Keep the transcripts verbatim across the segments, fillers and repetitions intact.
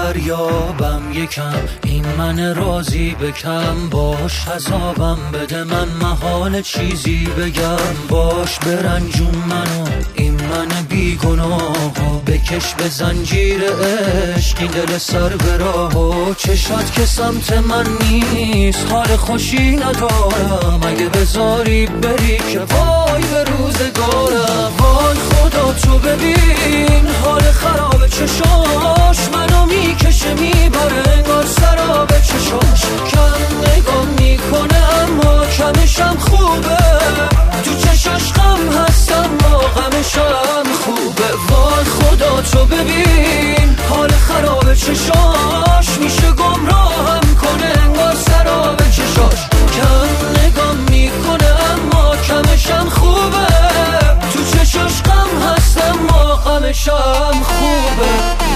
دریابم یکم، این من راضی بکم، باش عذابم بده من محال چیزی بگم، باش برنجون منو این من بیگناهو، بکش به زنجیر عشق این دل سر به راهو، چشات که سمت من نیست حال خوشی ندارم، اگه بذاری بری که وای به روزگارم، وای خدا تو ببین حال خراب چشاش منو میکشه میبره انگار سراب چشاش، کم نگاه میکنه اما کمشم خوبه، تو چشاش غم هست اما غمشم خوبه، وای خدا تو ببین حال خراب چشاش میشه گمراهم کنه انگار سراب چشاش، کم نگاه میکنه اما کمشم خوبه، تو چشاش غم هست اما غمشم خوبه.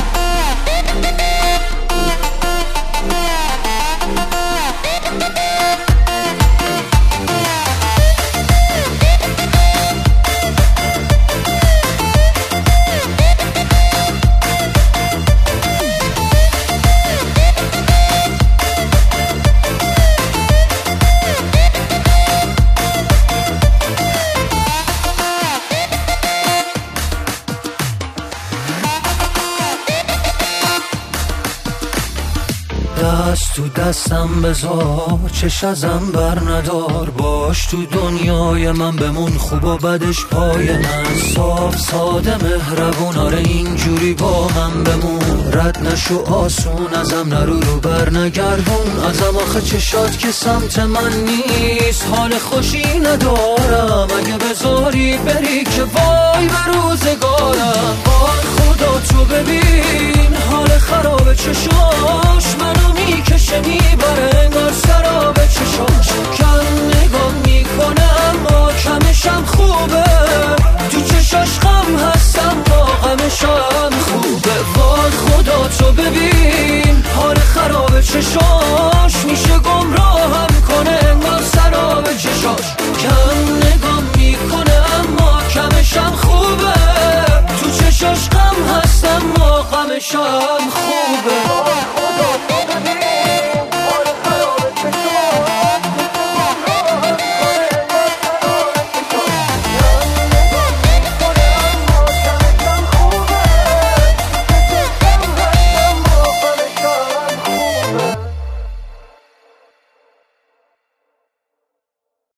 دست تو دستم بذار چش ازم بر ندار، باش تو دنیای من بمون خوب و بدش پای من، صاف ساده مهربون آره اینجوری با من بمون، رد نشو آسون ازم نرو رو بر نگردون ازم، آخه چشات که سمت من نیست حال خوشی ندارم، اگه بذاری بری که وای به روزگارم، وای خدا تو ببین حال خراب چشاش منو میکشه میبره انگار سر